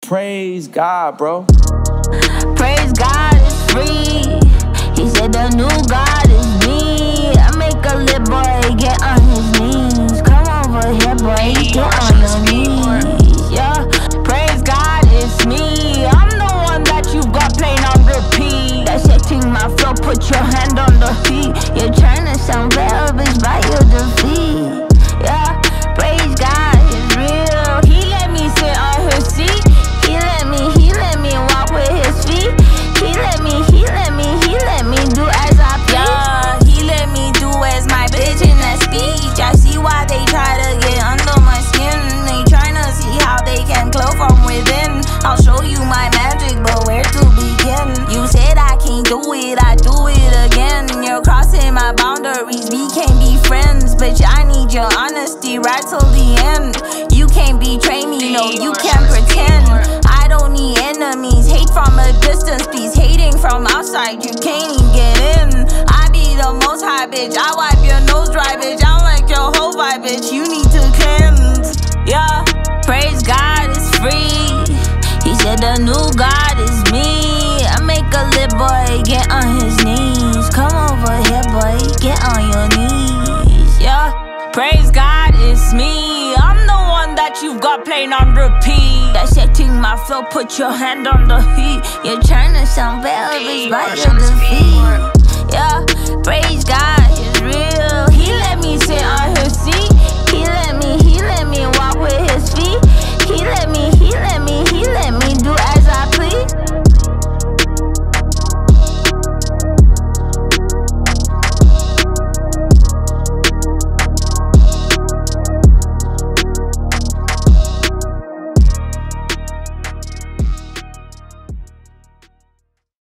praise God, bro. Praise God is free. He said the new God is me. I make a little boy get on his knees. Come over here, boy, get on your knees. Yeah, praise God is me. I'm the one that you've got playing on repeat. That's setting my flow, put your hand on the heat. You're trying to sound better, bitch, by your defeat. Yeah, praise God is real. He let me sit on his seat. He let me walk with his feet. He let me do as I please. Yeah, he let me do as my bitch in that speech. I see why they try to get under my skin. They tryna see how they can glow from within. I'll show you my magic, but where to begin? You said I can't do it, I do it again. You're crossing my boundaries, we can't be friends. Bitch, I need your honesty right till the end. You can't betray me, no, you can't pretend. I don't need enemies, hate from a distance, please. Hating from outside, you can't even get in. I be the most high, bitch, I wipe your nose dry, bitch. I don't like your whole vibe, bitch, you need to cleanse. Yeah, Praise God is free. He said the new God is me. I make a little boy get on his knees. Come over here, boy, get on your knees. Yeah, praise God is me. I'm the one that you've got playing on repeat. That's setting my flow, put your hand on the heat. You're trying to sound better, bitch, by your defeat. Yeah, praise God is real. He let me sit on his